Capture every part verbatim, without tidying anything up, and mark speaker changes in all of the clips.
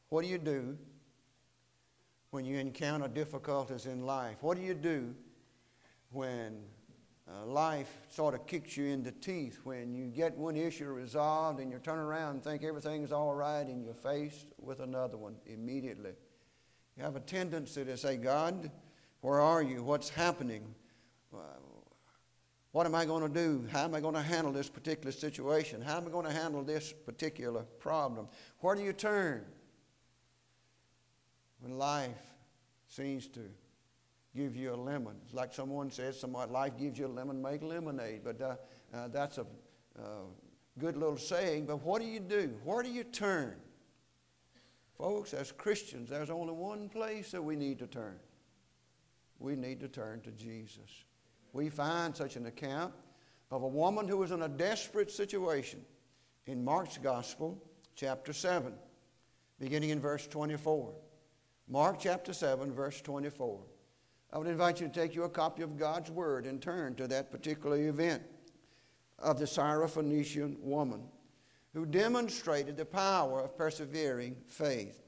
Speaker 1: What do you do when you encounter difficulties in life? What do you do when uh, life sort of kicks you in the teeth, when you get one issue resolved and you turn around and think everything's all right and you're faced with another one immediately? You have a tendency to say, God, where are you? What's happening? Uh, what am I going to do? How am I going to handle this particular situation? How am I going to handle this particular problem? Where do you turn when life seems to give you a lemon? It's like someone says, somewhat, life gives you a lemon, make lemonade. But uh, uh, that's a uh, good little saying. But what do you do? Where do you turn? Folks, as Christians, there's only one place that we need to turn. We need to turn to Jesus. We find such an account of a woman who was in a desperate situation in Mark's Gospel, chapter seven, beginning in verse twenty-four. Mark chapter seven, verse twenty-four. I would invite you to take you a copy of God's Word and turn to that particular event of the Syrophoenician woman who demonstrated the power of persevering faith.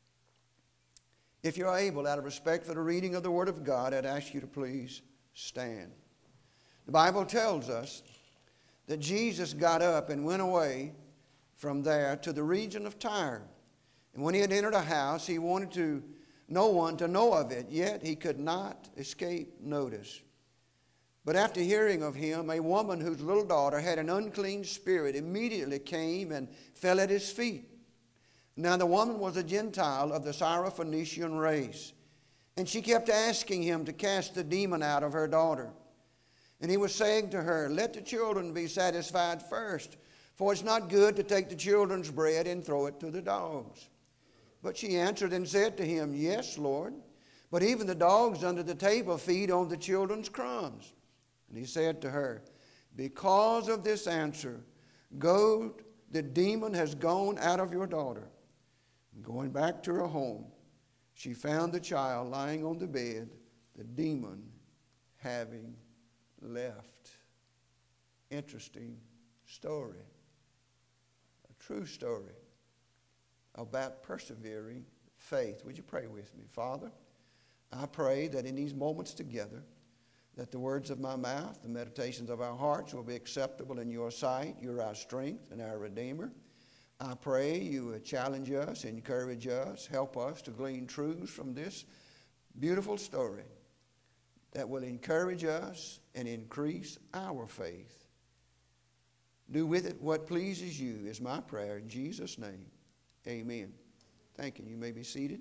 Speaker 1: If you're able, out of respect for the reading of the Word of God, I'd ask you to please stand. The Bible tells us that Jesus got up and went away from there to the region of Tyre. And when he had entered a house, he wanted to no one to know of it, yet he could not escape notice. But after hearing of him, a woman whose little daughter had an unclean spirit immediately came and fell at his feet. Now the woman was a Gentile of the Syrophoenician race, and she kept asking him to cast the demon out of her daughter. And he was saying to her, let the children be satisfied first, for it's not good to take the children's bread and throw it to the dogs. But she answered and said to him, yes, Lord, but even the dogs under the table feed on the children's crumbs. And he said to her, because of this answer, go, the demon has gone out of your daughter. And going back to her home, she found the child lying on the bed, the demon having left. Interesting story. A true story about persevering faith. Would you pray with me? Father, I pray that in these moments together, that the words of my mouth, the meditations of our hearts will be acceptable in your sight. You're our strength and our Redeemer. I pray you would challenge us, encourage us, help us to glean truths from this beautiful story that will encourage us and increase our faith. Do with it what pleases you is my prayer in Jesus' name. Amen. Thank you. You may be seated.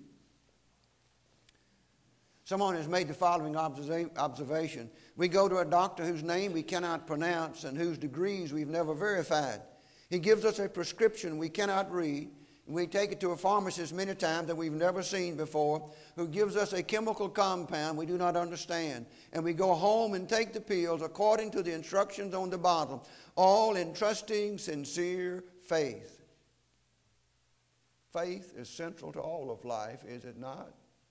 Speaker 1: Someone has made the following observation. We go to a doctor whose name we cannot pronounce and whose degrees we've never verified. He gives us a prescription we cannot read. And we take it to a pharmacist many times that we've never seen before, who gives us a chemical compound we do not understand. And we go home and take the pills according to the instructions on the bottle, all in trusting, sincere faith. Faith is central to all of life, is it not?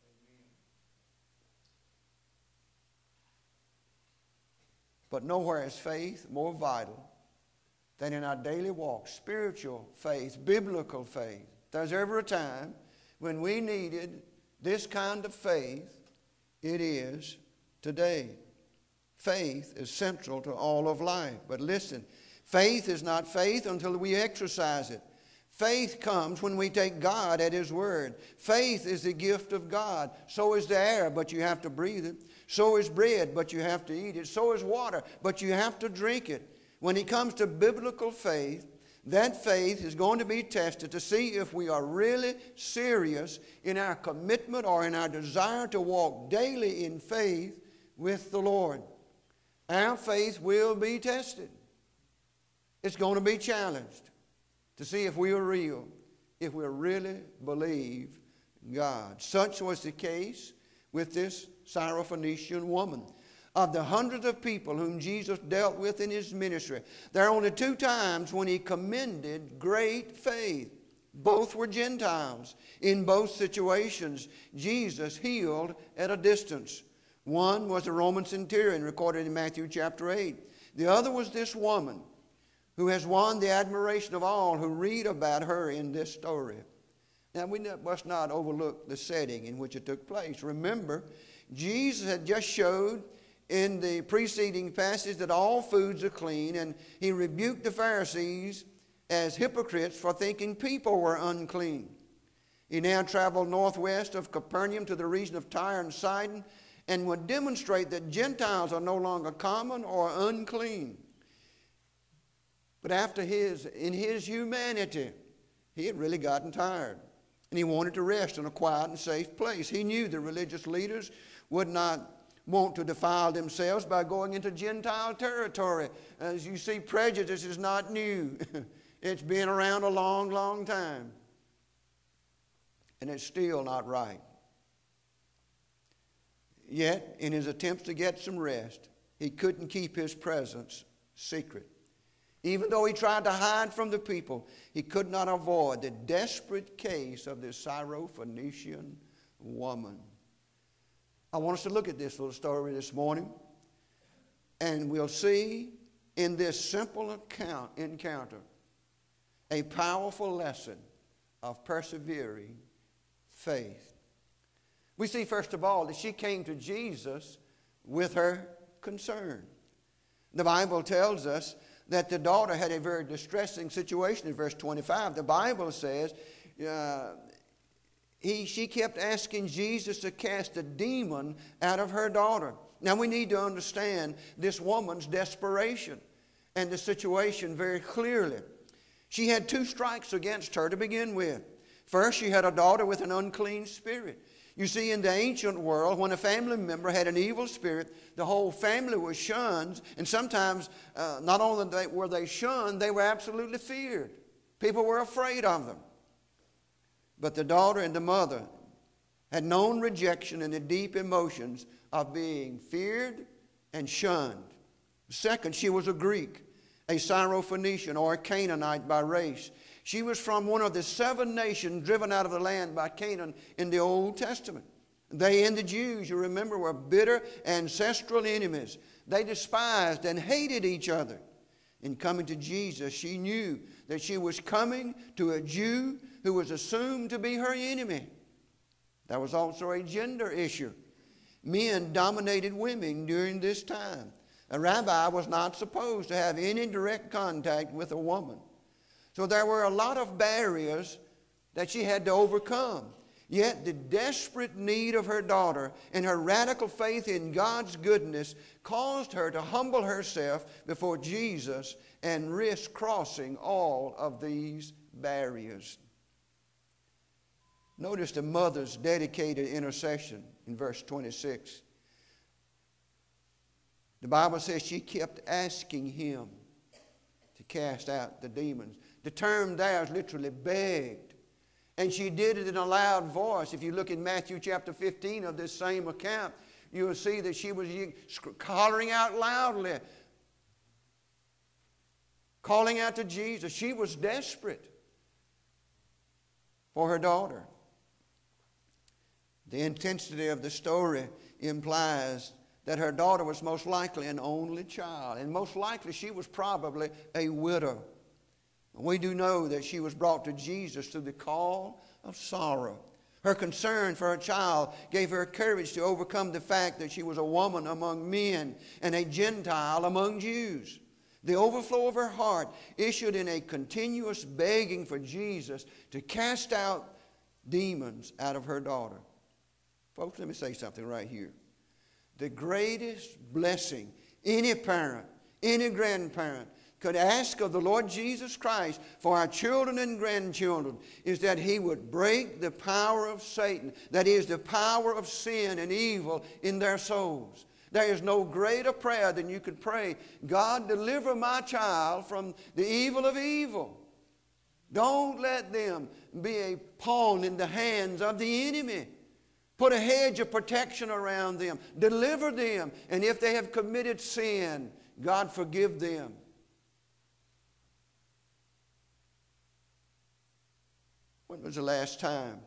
Speaker 1: But nowhere is faith more vital than in our daily walk. Spiritual faith, biblical faith. There's ever a time when we needed this kind of faith. It is today. Faith is central to all of life. But listen, faith is not faith until we exercise it. Faith comes when we take God at His word. Faith is the gift of God. So is the air, but you have to breathe it. So is bread, but you have to eat it. So is water, but you have to drink it. When it comes to biblical faith, that faith is going to be tested to see if we are really serious in our commitment or in our desire to walk daily in faith with the Lord. Our faith will be tested. It's going to be challenged to see if we are real, if we really believe God. Such was the case with this Syrophoenician woman. Of the hundreds of people whom Jesus dealt with in His ministry, there are only two times when He commended great faith. Both were Gentiles. In both situations, Jesus healed at a distance. One was a Roman centurion recorded in Matthew chapter eight. The other was this woman who has won the admiration of all who read about her in this story. Now, we must not overlook the setting in which it took place. Remember, Jesus had just showed in the preceding passage that all foods are clean, and he rebuked the Pharisees as hypocrites for thinking people were unclean. He now traveled northwest of Capernaum to the region of Tyre and Sidon and would demonstrate that Gentiles are no longer common or unclean. But after his, in his humanity, he had really gotten tired. And he wanted to rest in a quiet and safe place. He knew the religious leaders would not want to defile themselves by going into Gentile territory. As you see, prejudice is not new. It's been around a long, long time. And it's still not right. Yet, in his attempts to get some rest, he couldn't keep his presence secret. Even though he tried to hide from the people, he could not avoid the desperate case of this Syrophoenician woman. I want us to look at this little story this morning, and we'll see in this simple account, encounter a powerful lesson of persevering faith. We see, first of all, that she came to Jesus with her concern. The Bible tells us that the daughter had a very distressing situation in verse twenty-five. The Bible says uh, he, she kept asking Jesus to cast a demon out of her daughter. Now we need to understand this woman's desperation and the situation very clearly. She had two strikes against her to begin with. First, she had a daughter with an unclean spirit. You see, in the ancient world, when a family member had an evil spirit, the whole family was shunned. And sometimes, uh, not only were they shunned, they were absolutely feared. People were afraid of them. But the daughter and the mother had known rejection and the deep emotions of being feared and shunned. Second, she was a Greek, a Syrophoenician or a Canaanite by race. She was from one of the seven nations driven out of the land by Canaan in the Old Testament. They and the Jews, you remember, were bitter ancestral enemies. They despised and hated each other. In coming to Jesus, she knew that she was coming to a Jew who was assumed to be her enemy. That was also a gender issue. Men dominated women during this time. A rabbi was not supposed to have any direct contact with a woman. So there were a lot of barriers that she had to overcome. Yet the desperate need of her daughter and her radical faith in God's goodness caused her to humble herself before Jesus and risk crossing all of these barriers. Notice the mother's dedicated intercession in verse twenty-six. The Bible says she kept asking him to cast out the demons. The term there is literally begged. And she did it in a loud voice. If you look in Matthew chapter fifteen of this same account, you will see that she was hollering out loudly, calling out to Jesus. She was desperate for her daughter. The intensity of the story implies that her daughter was most likely an only child, and most likely she was probably a widow. We do know that she was brought to Jesus through the call of sorrow. Her concern for her child gave her courage to overcome the fact that she was a woman among men and a Gentile among Jews. The overflow of her heart issued in a continuous begging for Jesus to cast out demons out of her daughter. Folks, let me say something right here. The greatest blessing any parent, any grandparent could ask of the Lord Jesus Christ for our children and grandchildren is that He would break the power of Satan, that is, the power of sin and evil in their souls. There is no greater prayer than you could pray, God, deliver my child from the evil of evil. Don't let them be a pawn in the hands of the enemy. Put a hedge of protection around them. Deliver them. And if they have committed sin, God, forgive them. When was the last time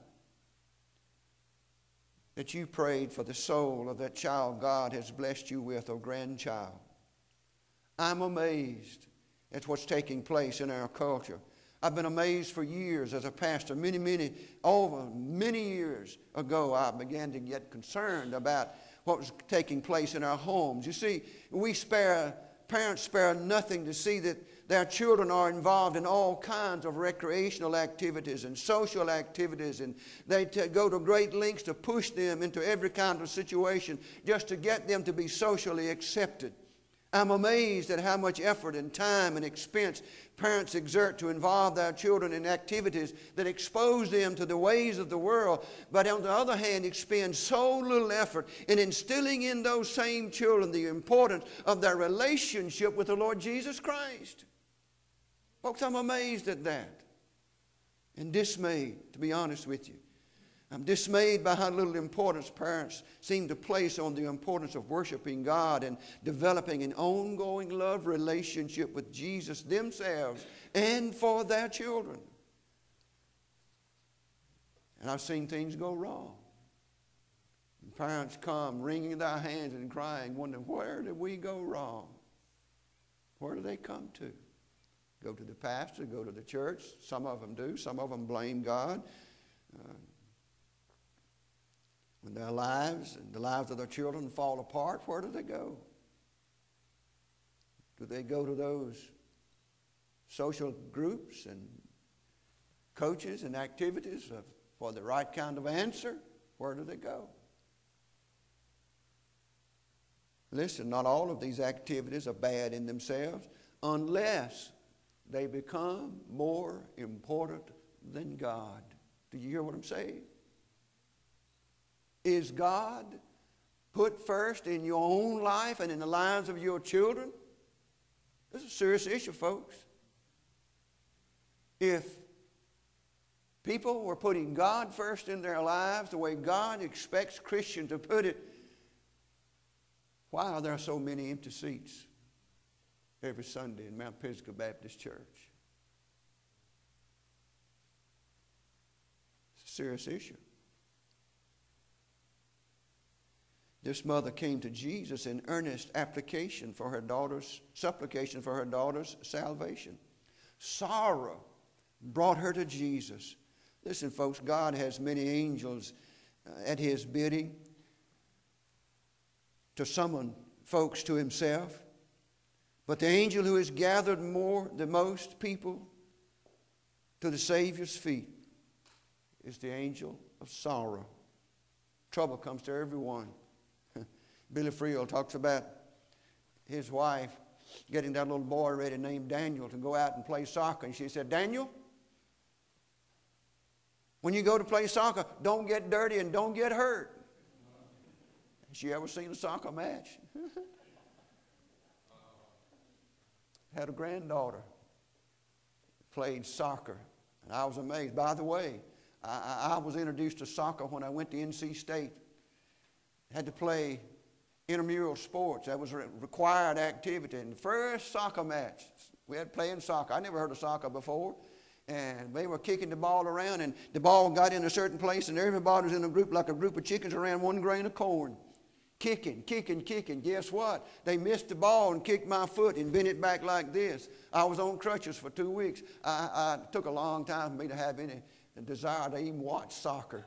Speaker 1: that you prayed for the soul of that child God has blessed you with, or grandchild? I'm amazed at what's taking place in our culture. I've been amazed for years as a pastor. Many, many, over many years ago, I began to get concerned about what was taking place in our homes. You see, we spare, parents spare nothing to see that their children are involved in all kinds of recreational activities and social activities, and they t- go to great lengths to push them into every kind of situation just to get them to be socially accepted. I'm amazed at how much effort and time and expense parents exert to involve their children in activities that expose them to the ways of the world, but on the other hand expend so little effort in instilling in those same children the importance of their relationship with the Lord Jesus Christ. Folks, I'm amazed at that and dismayed, to be honest with you. I'm dismayed by how little importance parents seem to place on the importance of worshiping God and developing an ongoing love relationship with Jesus themselves and for their children. And I've seen things go wrong. And parents come wringing their hands and crying, wondering, where did we go wrong? Where do they come to? Go to the pastor, go to the church. Some of them do. Some of them blame God. Uh, When their lives and the lives of their children fall apart, where do they go? Do they go to those social groups and coaches and activities of, for the right kind of answer? Where do they go? Listen, not all of these activities are bad in themselves unless they become more important than God. Do you hear what I'm saying? Is God put first in your own life and in the lives of your children? This is a serious issue, folks. If people were putting God first in their lives the way God expects Christians to put it, why are there so many empty seats every Sunday in Mount Pisgah Baptist Church? It's a serious issue. This mother came to Jesus in earnest application for her daughter's, supplication for her daughter's salvation. Sorrow brought her to Jesus. Listen, folks, God has many angels at His bidding to summon folks to Himself. But the angel who has gathered more, the most people to the Savior's feet is the angel of sorrow. Trouble comes to everyone. Billy Friel talks about his wife getting that little boy ready named Daniel to go out and play soccer. And she said, Daniel, when you go to play soccer, don't get dirty and don't get hurt. Has she ever seen a soccer match? Had a granddaughter, played soccer, and I was amazed. By the way, I, I was introduced to soccer when I went to N C State. Had to play intramural sports. That was a required activity. And the first soccer match, we had playing soccer. I never heard of soccer before. And they were kicking the ball around, and the ball got in a certain place, and everybody was in a group like a group of chickens around one grain of corn. Kicking, kicking, kicking. Guess what? They missed the ball and kicked my foot and bent it back like this. I was on crutches for two weeks. I, I it took a long time for me to have any desire to even watch soccer.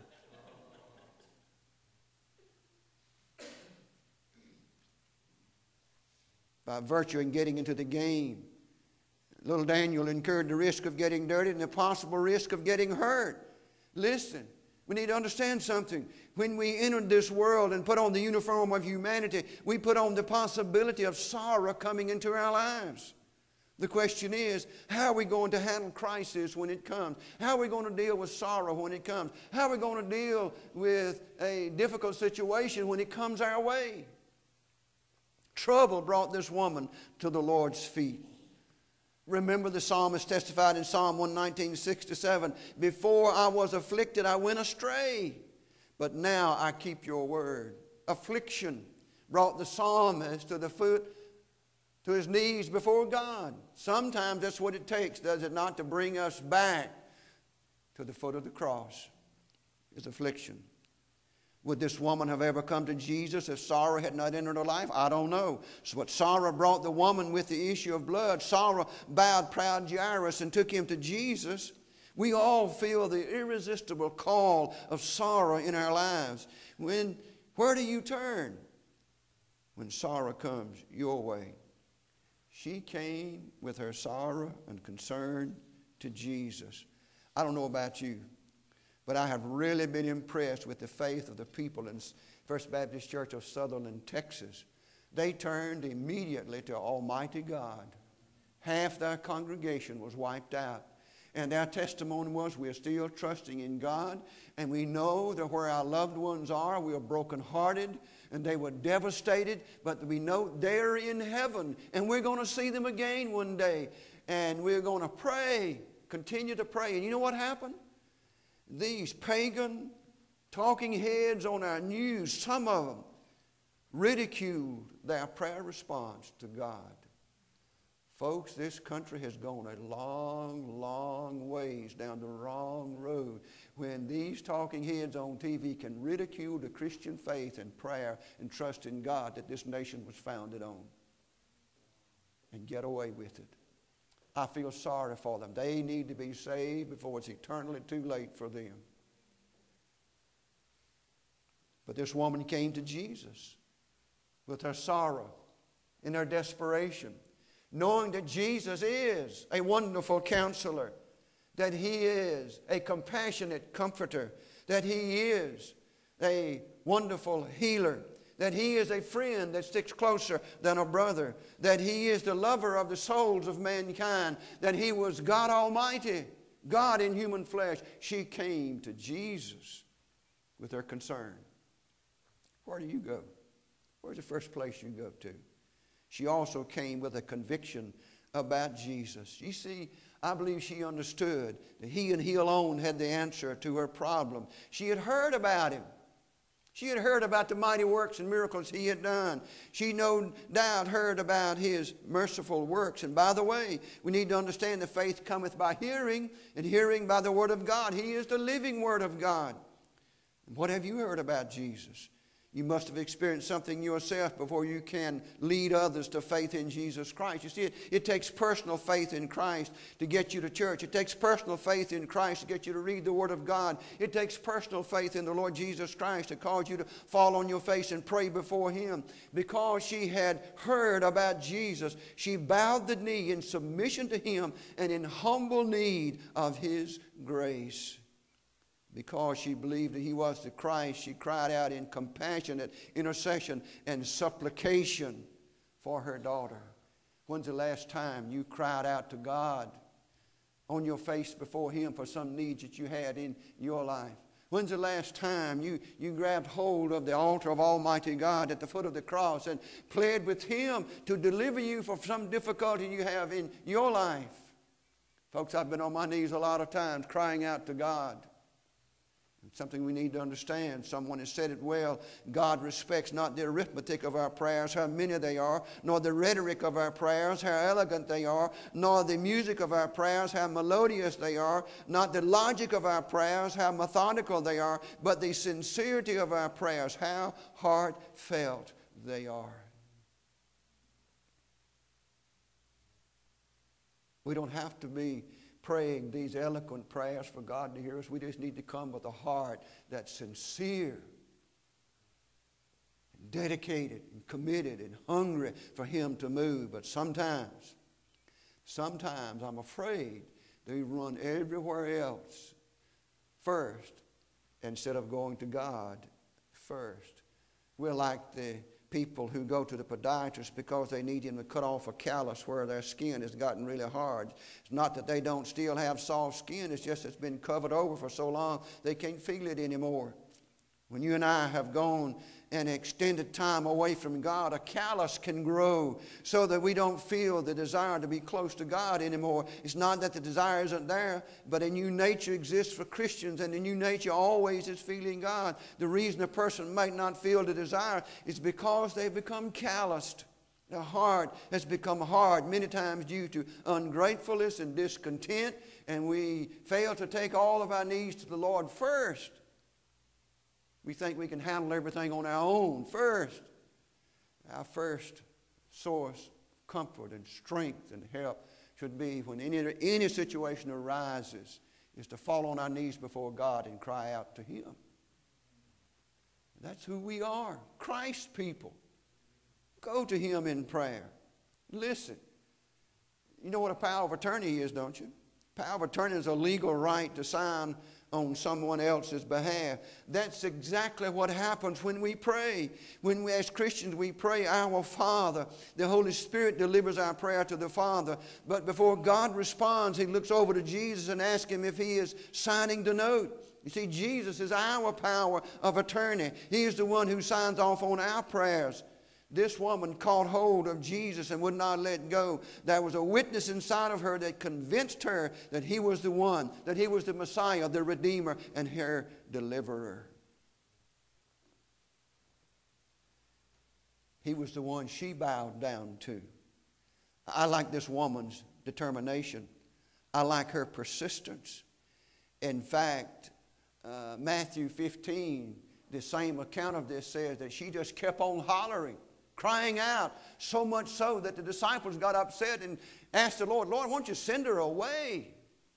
Speaker 1: By virtue in getting into the game, little Daniel incurred the risk of getting dirty and the possible risk of getting hurt. Listen, we need to understand something. When we entered this world and put on the uniform of humanity, we put on the possibility of sorrow coming into our lives. The question is, how are we going to handle crisis when it comes? How are we going to deal with sorrow when it comes? How are we going to deal with a difficult situation when it comes our way? Trouble brought this woman to the Lord's feet. Remember, the psalmist testified in Psalm one nineteen, six to seven, before I was afflicted, I went astray, but now I keep your word. Affliction brought the psalmist to the foot, to his knees before God. Sometimes that's what it takes, does it not, to bring us back to the foot of the cross, is affliction. Would this woman have ever come to Jesus if sorrow had not entered her life? I don't know. So what sorrow brought the woman with the issue of blood. Sorrow bowed proud Jairus and took him to Jesus. We all feel the irresistible call of sorrow in our lives. When, where do you turn when sorrow comes your way? She came with her sorrow and concern to Jesus. I don't know about you, but I have really been impressed with the faith of the people in First Baptist Church of Sutherland, Texas. They turned immediately to Almighty God. Half their congregation was wiped out. And their testimony was, we're still trusting in God, and we know that where our loved ones are, we are brokenhearted, and they were devastated, but we know they're in heaven, and we're going to see them again one day, and we're going to pray, continue to pray. And you know what happened? These pagan talking heads on our news, some of them ridiculed their prayer response to God. Folks, this country has gone a long, long ways down the wrong road when these talking heads on T V can ridicule the Christian faith and prayer and trust in God that this nation was founded on and get away with it. I feel sorry for them. They need to be saved before it's eternally too late for them. But this woman came to Jesus with her sorrow and her desperation, knowing that Jesus is a wonderful counselor, that He is a compassionate comforter, that He is a wonderful healer, that He is a friend that sticks closer than a brother, that He is the lover of the souls of mankind, that He was God Almighty, God in human flesh. She came to Jesus with her concern. Where do you go? Where's the first place you go to? She also came with a conviction about Jesus. You see, I believe she understood that He and He alone had the answer to her problem. She had heard about Him. She had heard about the mighty works and miracles He had done. She no doubt heard about His merciful works. And by the way, we need to understand that faith cometh by hearing, and hearing by the Word of God. He is the living Word of God. And what have you heard about Jesus? You must have experienced something yourself before you can lead others to faith in Jesus Christ. You see, it, it takes personal faith in Christ to get you to church. It takes personal faith in Christ to get you to read the Word of God. It takes personal faith in the Lord Jesus Christ to cause you to fall on your face and pray before Him. Because she had heard about Jesus, she bowed the knee in submission to Him and in humble need of His grace. Because she believed that He was the Christ, she cried out in compassionate intercession and supplication for her daughter. When's the last time you cried out to God on your face before Him for some needs that you had in your life? When's the last time you, you grabbed hold of the altar of Almighty God at the foot of the cross and pled with Him to deliver you from some difficulty you have in your life? Folks, I've been on my knees a lot of times crying out to God. Something we need to understand. Someone has said it well. God respects not the arithmetic of our prayers, how many they are, nor the rhetoric of our prayers, how elegant they are, nor the music of our prayers, how melodious they are, not the logic of our prayers, how methodical they are, but the sincerity of our prayers, how heartfelt they are. We don't have to be praying these eloquent prayers for God to hear us. We just need to come with a heart that's sincere, and dedicated, and committed, and hungry for Him to move. But sometimes, sometimes I'm afraid they run everywhere else first instead of going to God first. We're like the people who go to the podiatrist because they need him to cut off a callus where their skin has gotten really hard. It's not that they don't still have soft skin. It's just it's been covered over for so long they can't feel it anymore. When you and I have gone an extended time away from God, a callus can grow so that we don't feel the desire to be close to God anymore. It's not that the desire isn't there, but a new nature exists for Christians, and the new nature always is feeling God. The reason a person might not feel the desire is because they've become calloused. Their heart has become hard, many times due to ungratefulness and discontent, and we fail to take all of our needs to the Lord first. We think we can handle everything on our own first. Our first source of comfort and strength and help should be when any, any situation arises is to fall on our knees before God and cry out to Him. That's who we are, Christ's people. Go to Him in prayer. Listen. You know what a power of attorney is, don't you? Power of attorney is a legal right to sign on someone else's behalf. That's exactly what happens when we pray. When we, as Christians, we pray, Our Father. The Holy Spirit delivers our prayer to the Father. But before God responds, He looks over to Jesus and asks Him if He is signing the note. You see, Jesus is our power of attorney. He is the one who signs off on our prayers. This woman caught hold of Jesus and would not let go. There was a witness inside of her that convinced her that He was the one, that He was the Messiah, the Redeemer, and her deliverer. He was the one she bowed down to. I like this woman's determination. I like her persistence. In fact, uh, Matthew fifteen, the same account of this says that she just kept on hollering, crying out, so much so that the disciples got upset and asked the Lord, Lord, why don't you send her away?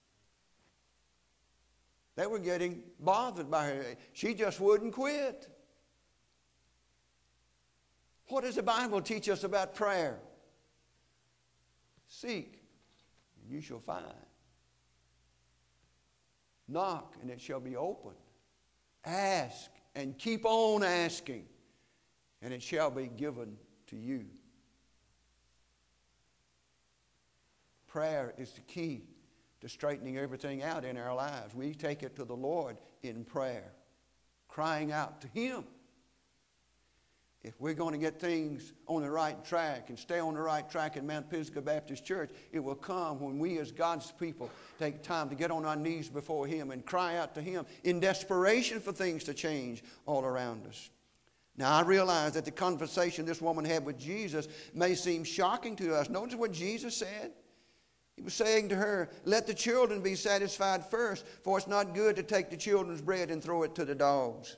Speaker 1: They were getting bothered by her. She just wouldn't quit. What does the Bible teach us about prayer? Seek, and you shall find. Knock, and it shall be opened. Ask, and keep on asking, and it shall be given to you. Prayer is the key to straightening everything out in our lives. We take it to the Lord in prayer, crying out to Him. If we're going to get things on the right track and stay on the right track in Mount Pisgah Baptist Church, it will come when we as God's people take time to get on our knees before Him and cry out to Him in desperation for things to change all around us. Now, I realize that the conversation this woman had with Jesus may seem shocking to us. Notice what Jesus said. He was saying to her, let the children be satisfied first, for it's not good to take the children's bread and throw it to the dogs.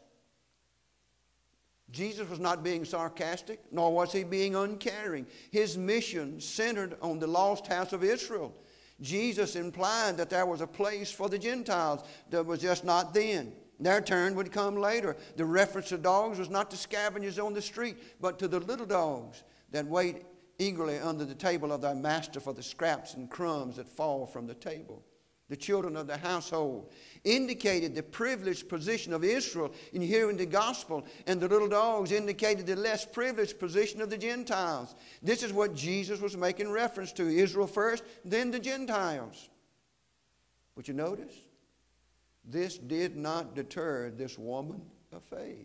Speaker 1: Jesus was not being sarcastic, nor was He being uncaring. His mission centered on the lost house of Israel. Jesus implied that there was a place for the Gentiles that was just not then. Their turn would come later. The reference to dogs was not to scavengers on the street, but to the little dogs that wait eagerly under the table of their master for the scraps and crumbs that fall from the table. The children of the household indicated the privileged position of Israel in hearing the gospel, and the little dogs indicated the less privileged position of the Gentiles. This is what Jesus was making reference to. Israel first, then the Gentiles. But you notice, this did not deter this woman of faith.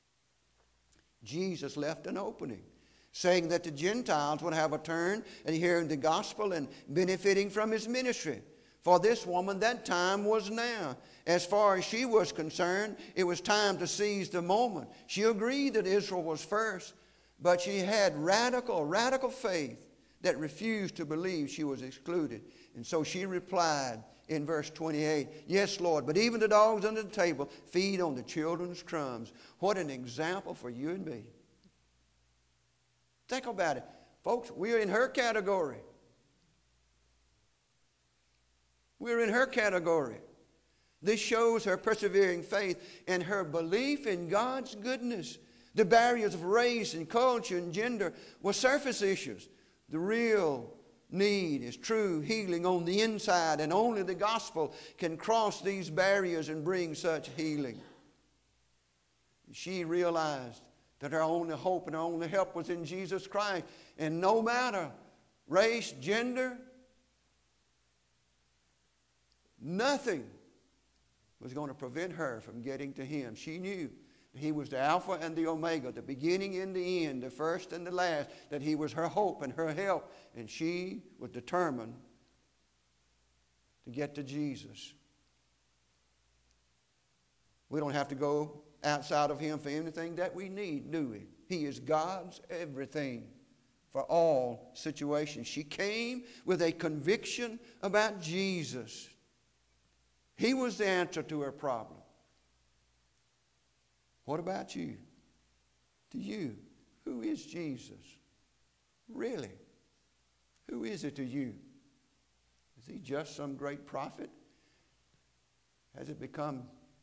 Speaker 1: Jesus left an opening, saying that the Gentiles would have a turn in hearing the gospel and benefiting from His ministry. For this woman, that time was now. As far as she was concerned, it was time to seize the moment. She agreed that Israel was first, but she had radical, radical faith that refused to believe she was excluded. And so she replied in verse twenty-eight, yes, Lord, but even the dogs under the table feed on the children's crumbs. What an example for you and me. Think about it. Folks, we're in her category. We're in her category. This shows her persevering faith and her belief in God's goodness. The barriers of race and culture and gender were surface issues. The real need is true healing on the inside, and only the gospel can cross these barriers and bring such healing. She realized that her only hope and her only help was in Jesus Christ. And no matter race, gender, nothing was going to prevent her from getting to Him. She knew that He was the Alpha and the Omega, the beginning and the end, the first and the last, that He was her hope and her help. And she was determined to get to Jesus. We don't have to go outside of Him for anything that we need, do we? He is God's everything for all situations. She came with a conviction about Jesus. He was the answer to her problem. What about you? To you, who is Jesus? Really? Who is it to you? Is he just some great prophet? Has it become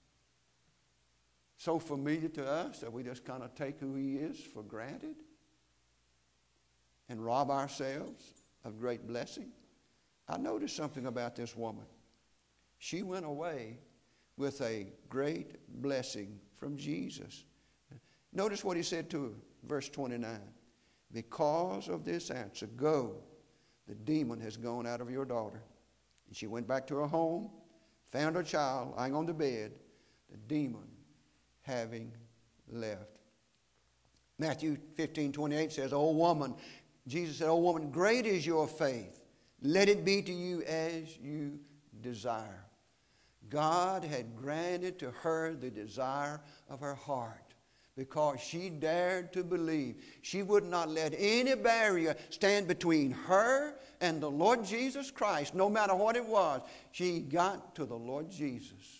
Speaker 1: so familiar to us that we just kind of take who he is for granted and rob ourselves of great blessing? I noticed something about this woman. She went away with a great blessing from Jesus. Notice what he said to her, verse twenty-nine. Because of this answer, go, the demon has gone out of your daughter. And she went back to her home, found her child lying on the bed, the demon having left. Matthew fifteen twenty-eight says, O woman, Jesus said, O woman, great is your faith. Let it be to you as you desire. God had granted to her the desire of her heart because she dared to believe. She would not let any barrier stand between her and the Lord Jesus Christ, no matter what it was. She got to the Lord Jesus,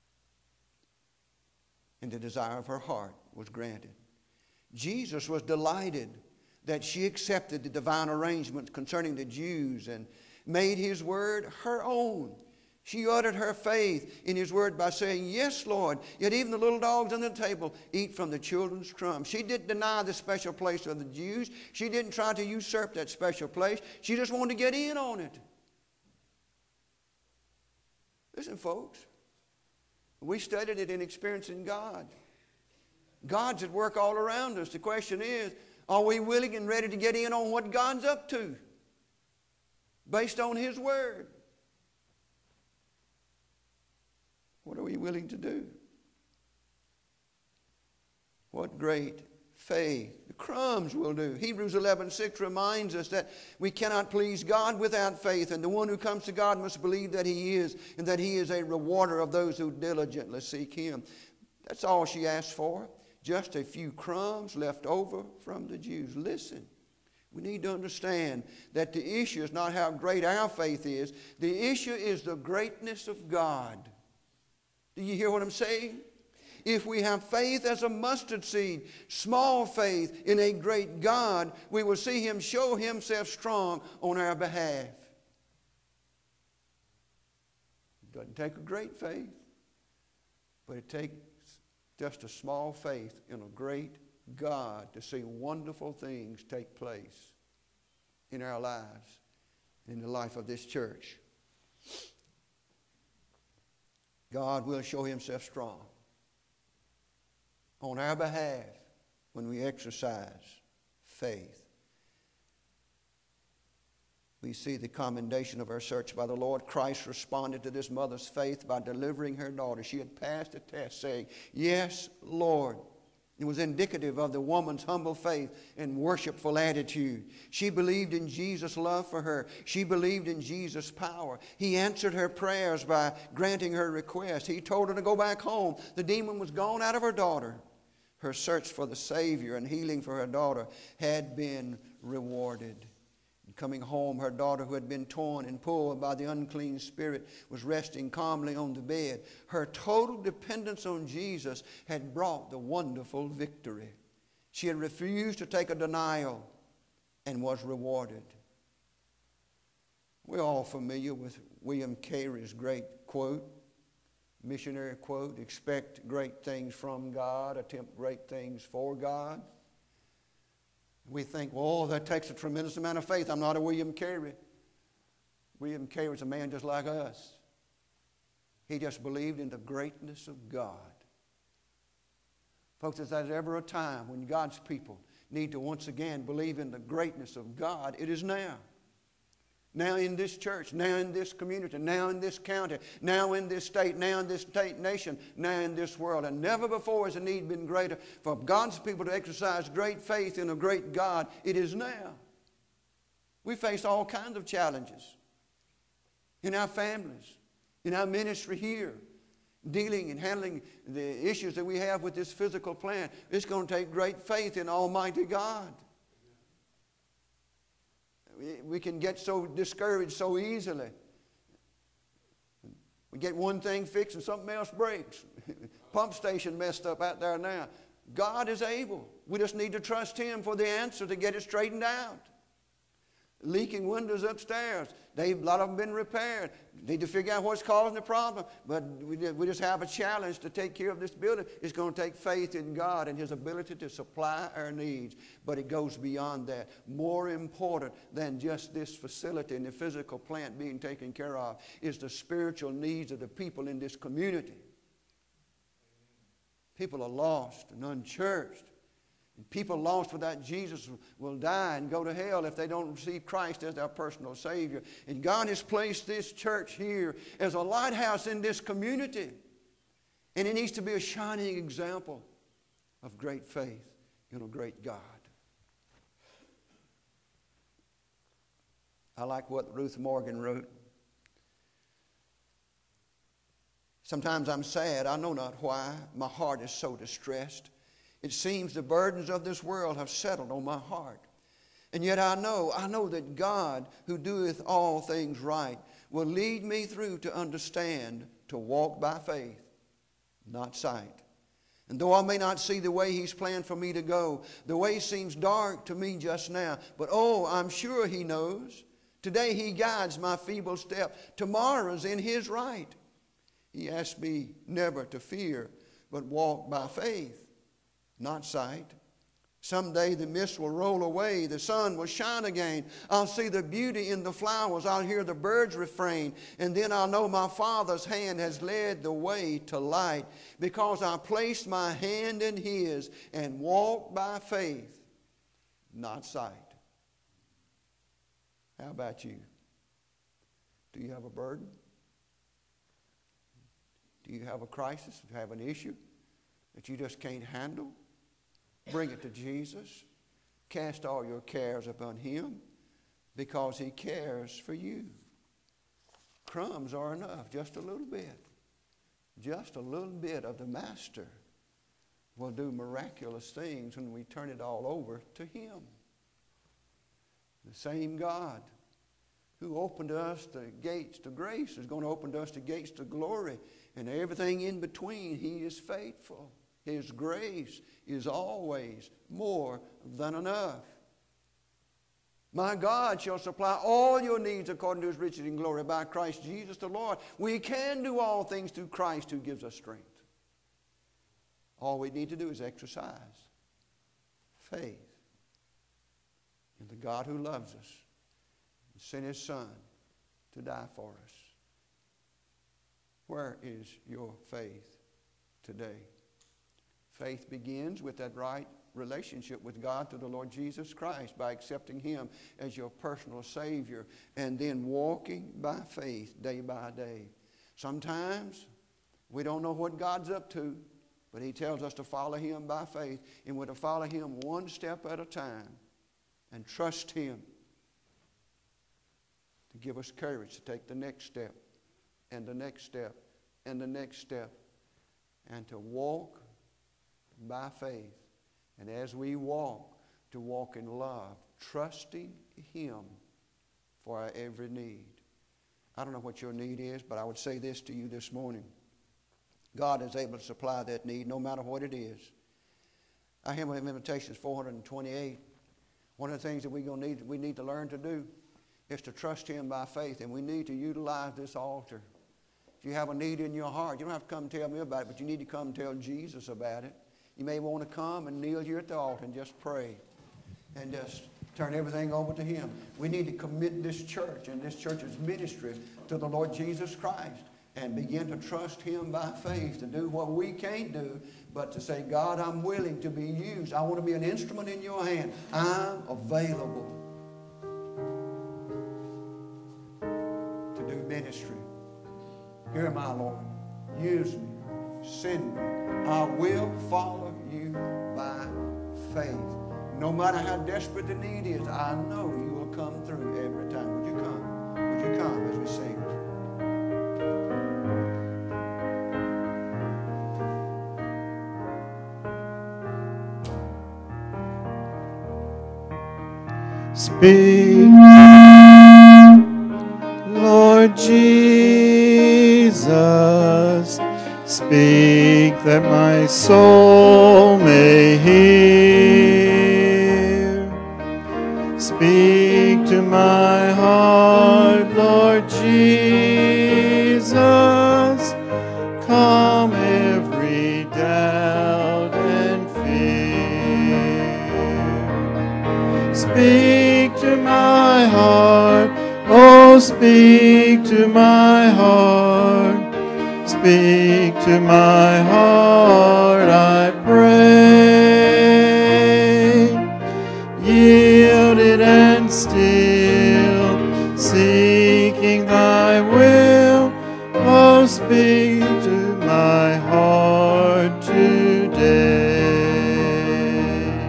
Speaker 1: and the desire of her heart was granted. Jesus was delighted that she accepted the divine arrangements concerning the Jews and made his word her own. She uttered her faith in his word by saying, yes, Lord, yet even the little dogs on the table eat from the children's crumbs. She didn't deny the special place of the Jews. She didn't try to usurp that special place. She just wanted to get in on it. Listen, folks, we studied it in experiencing God. God's at work all around us. The question is, are we willing and ready to get in on what God's up to based on his word? What are we willing to do? What great faith. The crumbs will do. Hebrews eleven six reminds us that we cannot please God without faith, and the one who comes to God must believe that he is, and that he is a rewarder of those who diligently seek him. That's all she asked for. Just a few crumbs left over from the Jews. Listen, we need to understand that the issue is not how great our faith is. The issue is the greatness of God. Do you hear what I'm saying? If we have faith as a mustard seed, small faith in a great God, we will see him show himself strong on our behalf. It doesn't take a great faith, but it takes just a small faith in a great God to see wonderful things take place in our lives, in the life of this church. God will show himself strong on our behalf when we exercise faith. We see the commendation of our search by the Lord. Christ responded to this mother's faith by delivering her daughter. She had passed the test saying, yes, Lord. It was indicative of the woman's humble faith and worshipful attitude. She believed in Jesus' love for her. She believed in Jesus' power. He answered her prayers by granting her request. He told her to go back home. The demon was gone out of her daughter. Her search for the Savior and healing for her daughter had been rewarded. Coming home, her daughter, who had been torn and pulled by the unclean spirit, was resting calmly on the bed. Her total dependence on Jesus had brought the wonderful victory. She had refused to take a denial and was rewarded. We're all familiar with William Carey's great quote, missionary quote, expect great things from God, attempt great things for God. We think, well, that takes a tremendous amount of faith. I'm not a William Carey. William Carey was a man just like us. He just believed in the greatness of God. Folks, if there's ever a time when God's people need to once again believe in the greatness of God, it is now. Now in this church, now in this community, now in this county, now in this state, now in this state nation, now in this world. And never before has the need been greater for God's people to exercise great faith in a great God. It is now. We face all kinds of challenges in our families, in our ministry here, dealing and handling the issues that we have with this physical plant. It's going to take great faith in Almighty God. We can get so discouraged so easily. We get one thing fixed and something else breaks. pump station messed up out there now. God is able. We just need to trust Him for the answer to get it straightened out. Leaking windows upstairs. They, a lot of them been repaired. Need to figure out what's causing the problem. But we, we just have a challenge to take care of this building. It's going to take faith in God and His ability to supply our needs. But it goes beyond that. More important than just this facility and the physical plant being taken care of is the spiritual needs of the people in this community. People are lost and unchurched. And people lost without Jesus will die and go to hell if they don't receive Christ as their personal Savior. And God has placed this church here as a lighthouse in this community. And it needs to be a shining example of great faith in a great God. I like what Ruth Morgan wrote. Sometimes I'm sad, I know not why. My heart is so distressed. It seems the burdens of this world have settled on my heart. And yet I know, I know that God, who doeth all things right, will lead me through to understand, to walk by faith, not sight. And though I may not see the way He's planned for me to go, the way seems dark to me just now, but oh, I'm sure He knows. Today He guides my feeble step. Tomorrow's in His right. He asked me never to fear, but walk by faith, not sight. Someday the mist will roll away, the sun will shine again. I'll see the beauty in the flowers, I'll hear the birds refrain, and then I'll know my Father's hand has led the way to light, because I placed my hand in His and walked by faith, not sight. How about you? Do you have a burden? Do you have a crisis? Do you have an issue that you just can't handle? Bring it to Jesus. Cast all your cares upon Him, because He cares for you. Crumbs are enough, just a little bit. Just a little bit of the Master will do miraculous things when we turn it all over to Him. The same God who opened to us the gates to grace is going to open to us the gates to glory. And everything in between, He is faithful. His grace is always more than enough. My God shall supply all your needs according to His riches in glory by Christ Jesus the Lord. We can do all things through Christ who gives us strength. All we need to do is exercise faith in the God who loves us and sent His Son to die for us. Where is your faith today? Faith begins with that right relationship with God through the Lord Jesus Christ, by accepting Him as your personal Savior, and then walking by faith day by day. Sometimes we don't know what God's up to, but He tells us to follow Him by faith, and we're to follow Him one step at a time and trust Him to give us courage to take the next step and the next step and the next step, and to walk by faith. And as we walk, to walk in love, trusting Him for our every need. I don't know what your need is, but I would say this to you this morning. God is able to supply that need no matter what it is. Our hymn of invitation is four hundred twenty-eight. One of the things that we're going to need, we need to learn to do is to trust Him by faith, and we need to utilize this altar. If you have a need in your heart, you don't have to come tell me about it, but you need to come tell Jesus about it. You may want to come and kneel here at the altar and just pray and just turn everything over to Him. We need to commit this church and this church's ministry to the Lord Jesus Christ and begin to trust Him by faith to do what we can't do, but to say, God, I'm willing to be used. I want to be an instrument in your hand. I'm available to do ministry. Here am I, Lord. Use me. Send me. I will follow you by faith. No matter how desperate the need is, I know you will come through every time. Would you come? Would you come as we sing?
Speaker 2: Speak, Lord Jesus, speak. Speak that my soul may hear. Speak to my heart, Lord Jesus. Calm every doubt and fear. Speak to my heart, oh, speak to my heart. Speak to my heart, I pray. Yielded and still, seeking thy will, oh, speak